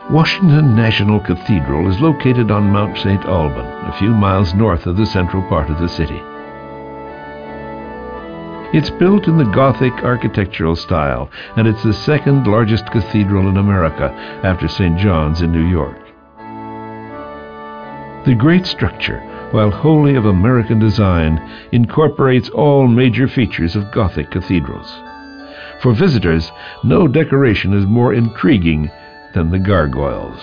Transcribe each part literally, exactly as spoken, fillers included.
Washington National Cathedral is located on Mount Saint Alban, a few miles north of the central part of the city. It's built in the Gothic architectural style, and it's the second largest cathedral in America after Saint John's in New York. The great structure, while wholly of American design, incorporates all major features of Gothic cathedrals. For visitors, no decoration is more intriguing than the gargoyles.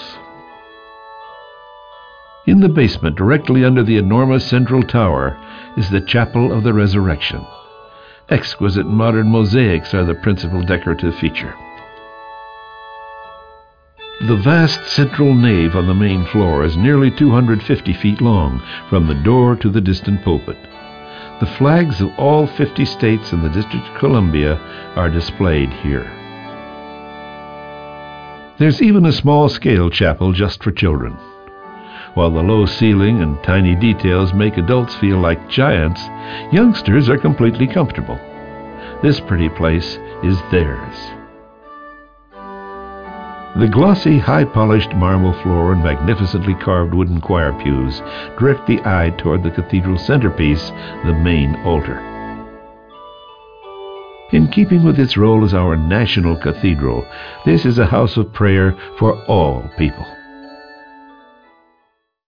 In the basement, directly under the enormous central tower, is the Chapel of the Resurrection. Exquisite modern mosaics are the principal decorative feature. The vast central nave on the main floor is nearly two hundred fifty feet long, from the door to the distant pulpit. The flags of all fifty states and the District of Columbia are displayed here. There's even a small-scale chapel just for children. While the low ceiling and tiny details make adults feel like giants, youngsters are completely comfortable. This pretty place is theirs. The glossy, high-polished marble floor and magnificently carved wooden choir pews direct the eye toward the cathedral centerpiece, the main altar. In keeping with its role as our national cathedral, this is a house of prayer for all people.